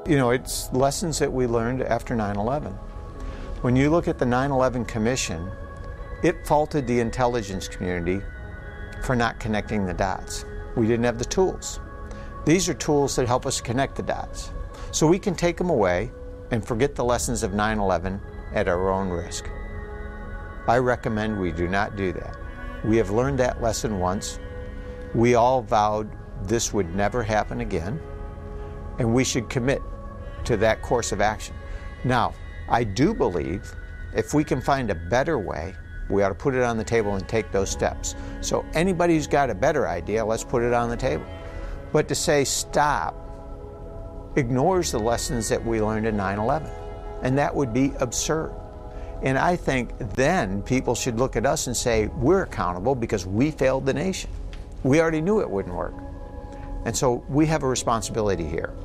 You know, it's lessons that we learned after 9/11. When you look at the 9/11 Commission, it faulted the intelligence community for not connecting the dots. We didn't have the tools. These are tools that help us connect the dots. So we can take them away and forget the lessons of 9/11 at our own risk. I recommend we do not do that. We have learned that lesson once. We all vowed this would never happen again, and we should commit to that course of action. Now, I do believe if we can find a better way, we ought to put it on the table and take those steps. So anybody who's got a better idea, let's put it on the table. But to say stop ignores the lessons that we learned in 9/11, and that would be absurd. And I think then people should look at us and say, we're accountable because we failed the nation. We already knew it wouldn't work. And so we have a responsibility here.